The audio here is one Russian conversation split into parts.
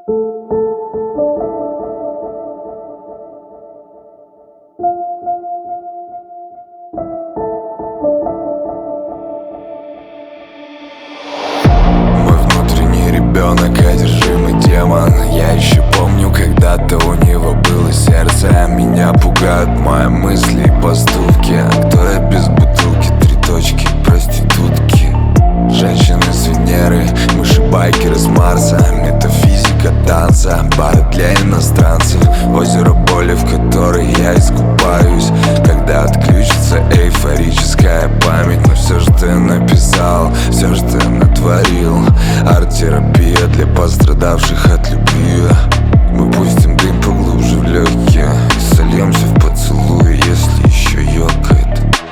Мой внутренний ребенок, одержимый демон. Я еще помню, когда-то у него было сердце. Меня пугают мои мысли и поступки. Кто я без бутылки, 3 точки, проститутки. Женщины с Венеры, мыши-байкеры с Марса. Метафизика танца, бары для иностранцев. Озеро боли, в которой я искупаюсь, когда отключится эйфорическая память. Но все, что я написал, все, что я натворил, арт-терапия для пострадавших от любви. Мы пустим дым поглубже в легкие и сольемся в поцелуи, если еще ёкает.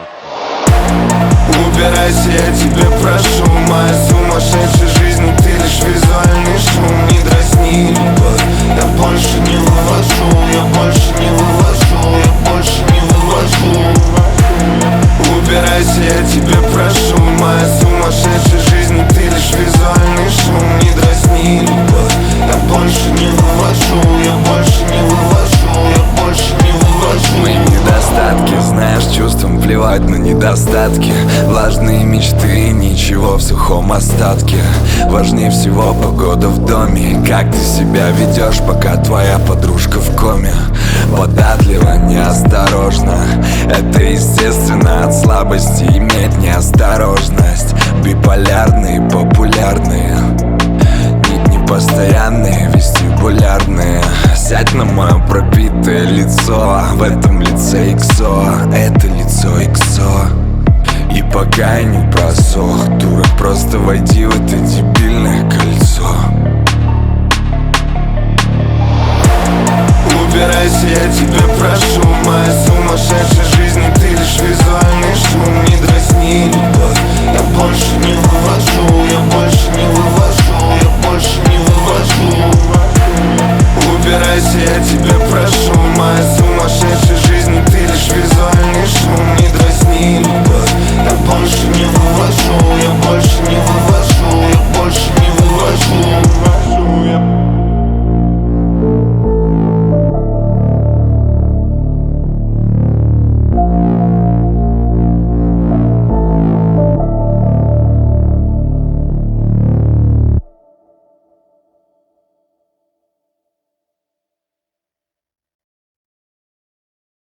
Убирайся, я тебя прошу, моя сумасшедшая жизнь, но ты лишь визуальный шум. Не дразни, любовь, я больше не вывожу, я больше не вывожу, я больше не вывожу. Убирайся, я тебя прошу, моя сумасшедшая жизнь, но ты лишь визуальный шум. Не дразни, любовь, я больше не вывожу, я больше не вывожу, я больше не вывожу. Мои недостатки, знаешь, чувством плевать на недостатки. Влажные мечты, ничего в сухом остатке. Важнее всего погода в доме. Как ты себя ведешь, пока твоя подружка в коме. Податливо, неосторожно. Это естественно от слабости иметь неосторожность. Биполярные, популярные, непостоянные, вестибулярные. Сядь на мое пропитое лицо, в этом лице иксо, это лицо иксо. И пока я не просох, дура, просто войди в это дебильное